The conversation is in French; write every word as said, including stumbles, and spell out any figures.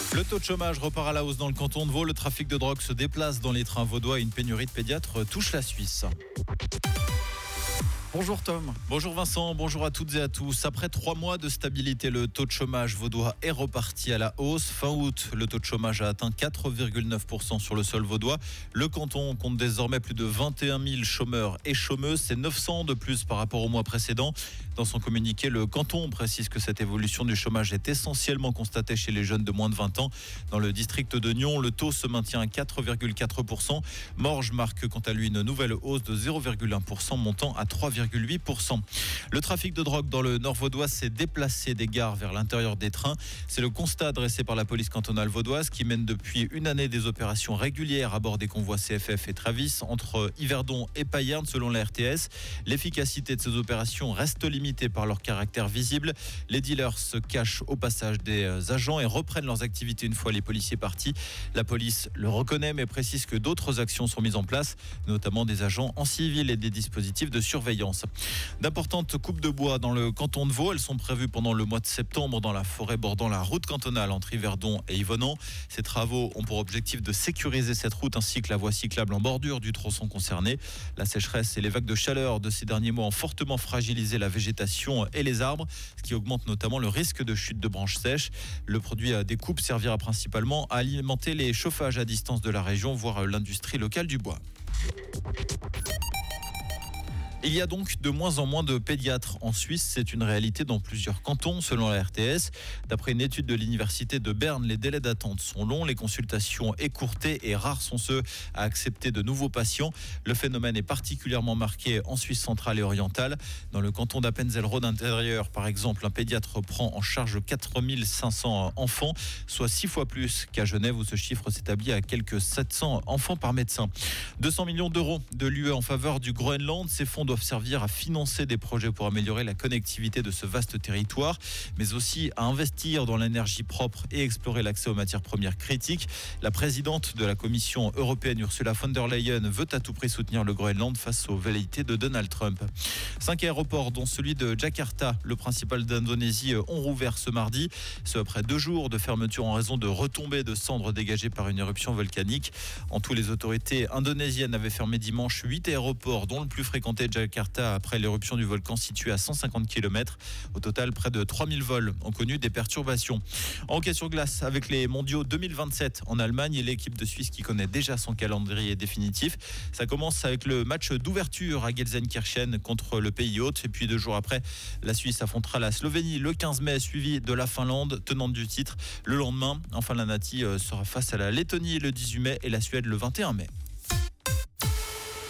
Le taux de chômage repart à la hausse dans le canton de Vaud. Le trafic de drogue se déplace dans les trains vaudois et une pénurie de pédiatres touche la Suisse. Bonjour Tom. Bonjour Vincent, bonjour à toutes et à tous. Après trois mois de stabilité, le taux de chômage vaudois est reparti à la hausse. Fin août, le taux de chômage a atteint quatre virgule neuf pour cent sur le sol vaudois. Le canton compte désormais plus de vingt et un mille chômeurs et chômeuses. C'est neuf cents de plus par rapport au mois précédent. Dans son communiqué, le canton précise que cette évolution du chômage est essentiellement constatée chez les jeunes de moins de vingt ans. Dans le district de Nyon, le taux se maintient à quatre virgule quatre pour cent. Morges marque quant à lui une nouvelle hausse de zéro virgule un pour cent, montant à trois virgule huit pour cent. Le trafic de drogue dans le nord vaudois s'est déplacé des gares vers l'intérieur des trains. C'est le constat dressé par la police cantonale vaudoise qui mène depuis une année des opérations régulières à bord des convois C F F et Travis entre Yverdon et Payerne selon la R T S. L'efficacité de ces opérations reste limitée par leur caractère visible. Les dealers se cachent au passage des agents et reprennent leurs activités une fois les policiers partis. La police le reconnaît mais précise que d'autres actions sont mises en place, notamment des agents en civil et des dispositifs de surveillance. D'importantes coupes de bois dans le canton de Vaud, elles sont prévues pendant le mois de septembre dans la forêt bordant la route cantonale entre Yverdon et Yvonand. Ces travaux ont pour objectif de sécuriser cette route ainsi que la voie cyclable en bordure du tronçon concerné. La sécheresse et les vagues de chaleur de ces derniers mois ont fortement fragilisé la végétation et les arbres, ce qui augmente notamment le risque de chute de branches sèches. Le produit des coupes servira principalement à alimenter les chauffages à distance de la région, voire l'industrie locale du bois. Il y a donc de moins en moins de pédiatres en Suisse. C'est une réalité dans plusieurs cantons, selon la R T S. D'après une étude de l'université de Berne, les délais d'attente sont longs, les consultations écourtées et rares sont ceux à accepter de nouveaux patients. Le phénomène est particulièrement marqué en Suisse centrale et orientale. Dans le canton d'Appenzell-Rhodes intérieur, par exemple, un pédiatre prend en charge quatre mille cinq cents enfants, soit six fois plus qu'à Genève où ce chiffre s'établit à quelques sept cents enfants par médecin. deux cents millions d'euros de l'U E en faveur du Groenland. Ces fonds doivent servir à financer des projets pour améliorer la connectivité de ce vaste territoire, mais aussi à investir dans l'énergie propre et explorer l'accès aux matières premières critiques. La présidente de la Commission européenne, Ursula von der Leyen, veut à tout prix soutenir le Groenland face aux velléités de Donald Trump. Cinq aéroports, dont celui de Jakarta, le principal d'Indonésie, ont rouvert ce mardi. Ce après deux jours de fermeture en raison de retombées de cendres dégagées par une éruption volcanique. En tout, les autorités indonésiennes avaient fermé dimanche huit aéroports, dont le plus fréquenté Jakarta après l'éruption du volcan situé à cent cinquante kilomètres. Au total, près de trois mille vols ont connu des perturbations. En hockey sur glace, avec les mondiaux deux mille vingt-sept en Allemagne et l'équipe de Suisse qui connaît déjà son calendrier définitif. Ça commence avec le match d'ouverture à Gelsenkirchen contre le pays hôte. Et puis deux jours après, la Suisse affrontera la Slovénie le quinze mai, suivi de la Finlande, tenante du titre, le lendemain. Enfin, la Nati sera face à la Lettonie le dix-huit mai et la Suède le vingt et un mai.